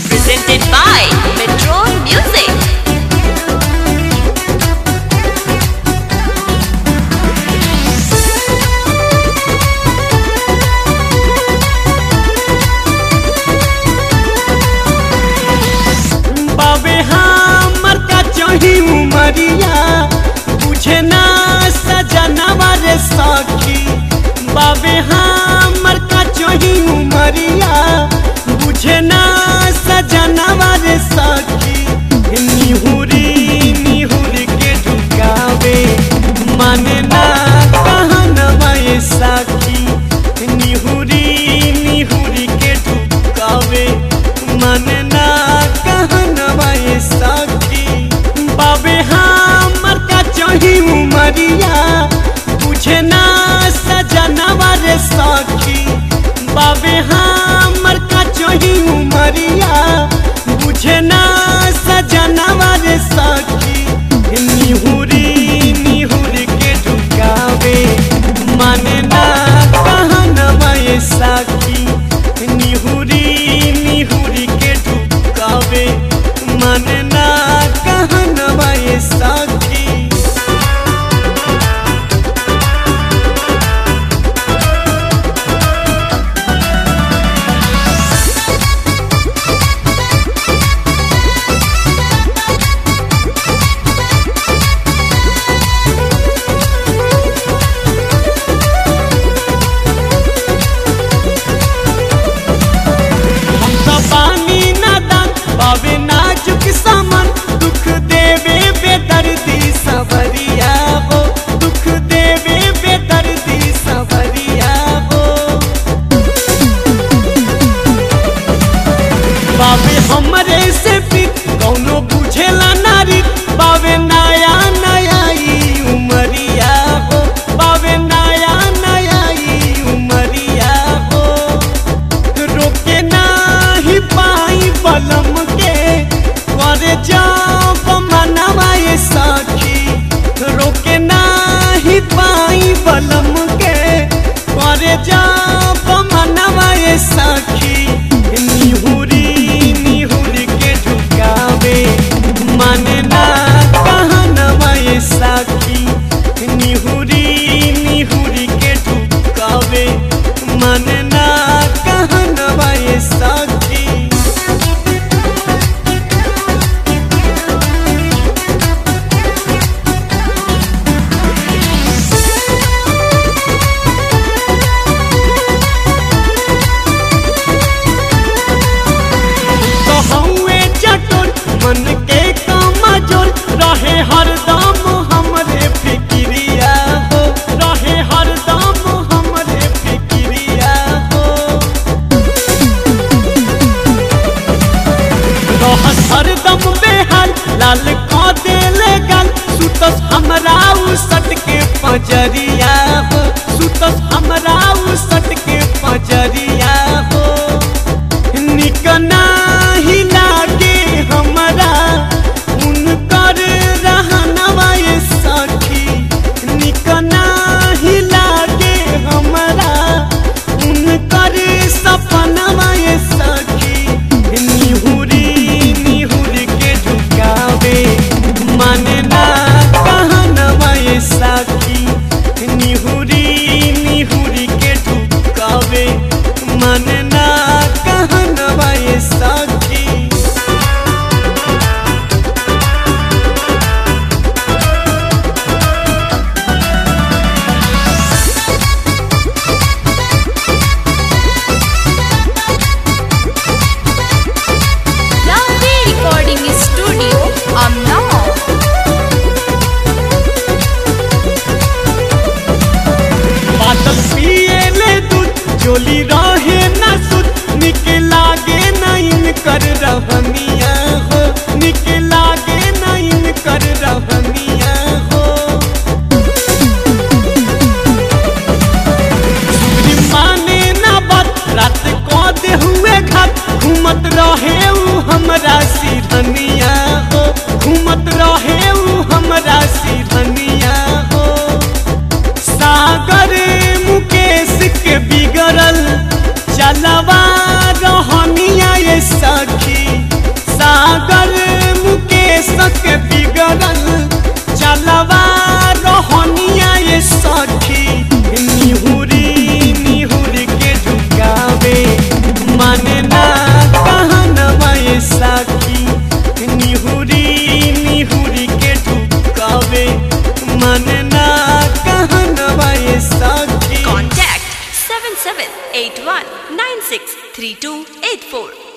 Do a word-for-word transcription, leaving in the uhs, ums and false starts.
presented by Metro Music. बाबे हमर का चही उमरिया बुझे ना सजनवा रे सखी। बाबे हमर का चही उमरिया बुझे ना सजनवा रे सखी। निहुरी निहुरी के ढुकावे माने ना कहनवा ये सखी। निहुरी निहुरी के ढुकावे माने ना कहनवा ये सखी। बाबे हमर का चही उमरिया बुझे ना सजनवा रे सखी। बाबे हमर का चही उमरिया बुझे ना सजनवा रे सखी। निहुरी निहुरी के ढुकावे माने ना कहनवा ये सखी। निहुरी निहुरी के ढुकावे माने ना कहनवा ये सखी। बाबे नाजुक सामान दुख देवे बेदर्दी सवरिया हो। दुख देवे बेदर्दी सवरिया हो। बाबे हमरे से पीत कौनो बुझेला नारी। बाबे नया नया ई उमरिया हो। बाबे नया नया ई उमरिया हो। रोके नाही पाई बलम करे जाब मनवा ये सखी। रोके नाही पाई बलम के करे जाब मनवा ये सखी। निहुरी निहुरी के ढुकावे माने ना कहनवा ये सखी। निहुरी निहुरी के ढुकावे माने ना कहनवा ये सखी। मन के कमजोर रहे हरदम हमरे फिक्रिया हो। रहे हरदम हमरे फिक्रिया हो। रहस हरदम बेहाल लाल क देले गाल। सुतस हमरा उसट के पजरिया हो। सुतस हमरा उसट के पजरिया हो। निक नाही लागे हमरा उनकर रहनवा ये सखी। निक नाही लागे हमरा उनकर सपनवा ये सखी। निहुरी निहुरी के ढुकावे माने ना कहनवा ये सखी। निहुरी निहुरी के ढुकावे माने ना कहनवा ये सखी। seven eight one nine six three two eight four.